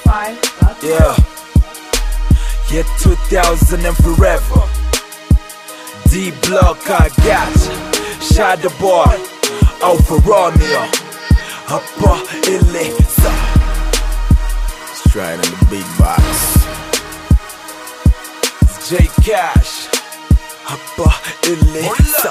Yeah, year 2000 and forever. D-Block, I got you. Shadow Boy, Alpha Romeo, Upper Elisa. Straight in the big box. It's J Cash, Upper Elisa.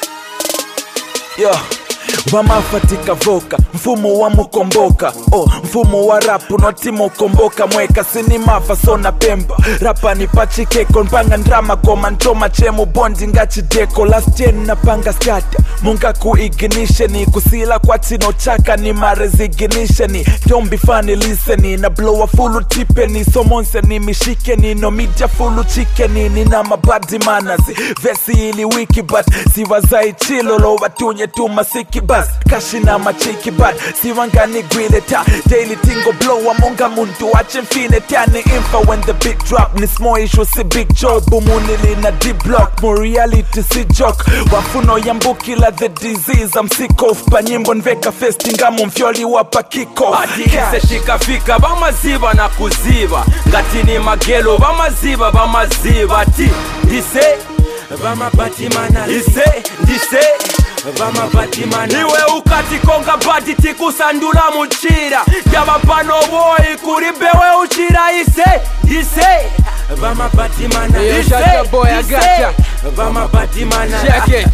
Yeah. Wamafatika voka, mfumo wa mukomboka. Mfumo wa rapu noti mukomboka. Mweka sinimafa sona pemba. Rapa ni pachikeko, npanga ndrama koma ntoma chemu bondi ngachi deko. Last gen na panga skata, munga kuignition. Kusila kwa tino chaka ni maresignation. Don't be funny listening, na blow a fulu tipeni. Somonse ni mishikeni, no media fulu chikeni. Nina mabadi manners, vesi ili wiki but siwazai chilolo watunye tu masiki bas. Kashi na machiki bad, siwangani gwile ta. Daily tingo blow amonga muntu wache mfine tani info when the beat drop. Ni small issue si big job, bumunili na D-Block. More reality si joke, wafuno yambukila the disease. I'm sick of panyimbo nveka festinga mumfyoli wapa kiko. Adikise shikafika bamaziba na kuziba. Ngatini magelo bamaziba bamaziba. Ti, dise, bamabatimana. Dise, bamabatimana. Iwe ukati konga badi tikusandula muchira. Yabapano boy kuribewe uchira. Ise, bamabatimana. Shadow Boy, I gotcha. Bamabatimana. Check it.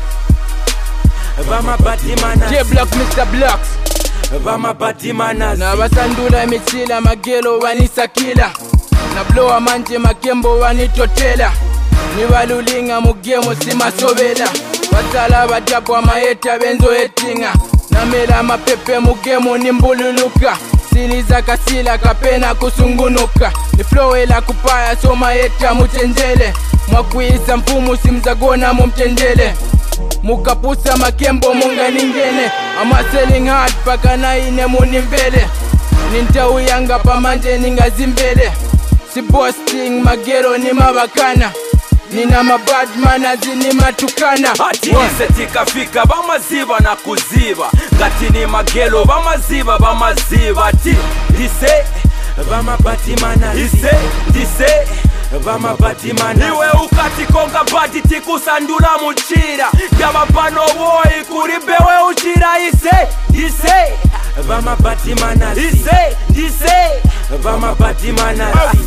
Bamabatimana. D-Block, Mr. Blocks. Bamabatimana. Na basandula michila magelo wanisakila. Na blow manje makembo wanitotela. Ni walulinga mugemo simasobela. Wasala bajabo amaeta benzo etinga. Namela mapepe mugemo nimbululuka. Siliza kasila kapena kusungunuka. Ni flow ela kupaya so maeta muchenjele. Mwakuiza mfumu simzagona mumchenjele. Mukapusa makembo munga ningene. Ama selling hard paka na ine munimvele. Nintawu yanga pamanje ninga zimbele. Si boasting magero ni mabakana. Nina mabad manners ni matukana. Atise tikafika bamaziba na kuziba. Gatini magelo bamaziba. Ti, dise, bamabatimana. Dise, bamabatimana. Iwe ukati konga badi tikusandula muchira. Yabapano boy kuribewe uchira. Ise, bamabatimana. Dise, bamabatimana.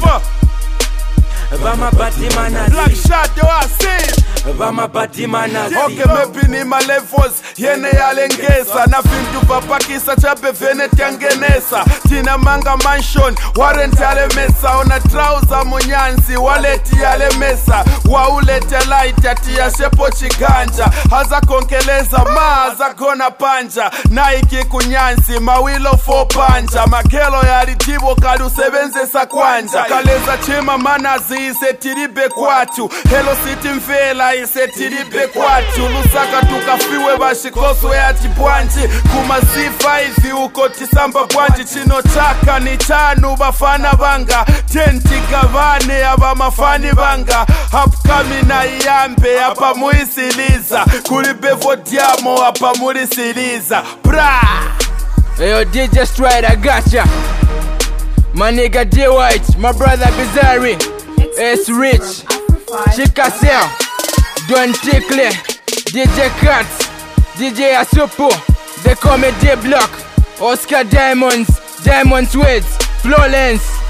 Bamabatimana. Black Shadow, I see. Bamabatimana. Okay, maybe ni ma levels yene yalengeza. Na vintu vapakisa chape vene tiangenesa. Tina manga mansion warrant yale mesa. Ona trouser munyansi waleti yale mesa. Waulete light atia shepo chiganja. Haza konkeleza haza kona panja. Nike kunyansi mawilo fo panja. Makelo yalitibo kadu sebenze sa kwanja. Kaleza chema manazi isetiribe kwatu. Hello city mfela isetiribe kwatu. Lusaka tukafiwe bashikoso ya chibwanji. Kuma C5 uko tisamba bwanji. Chino chaka ni chanu bafana banga. Tenti gavane aba mafani banga. Upcoming na iyambe hapa muisiliza. Kulibevo diamo hapa muisiliza. Bra! Yo DJ Stride, I gotcha. My nigga D White, my brother Bizarre, S Rich, Chika Sel, Don Tickle, DJ Katz, DJ Asupo, they call me D-Block, Oscar Diamonds, Diamond Sweats, Florence.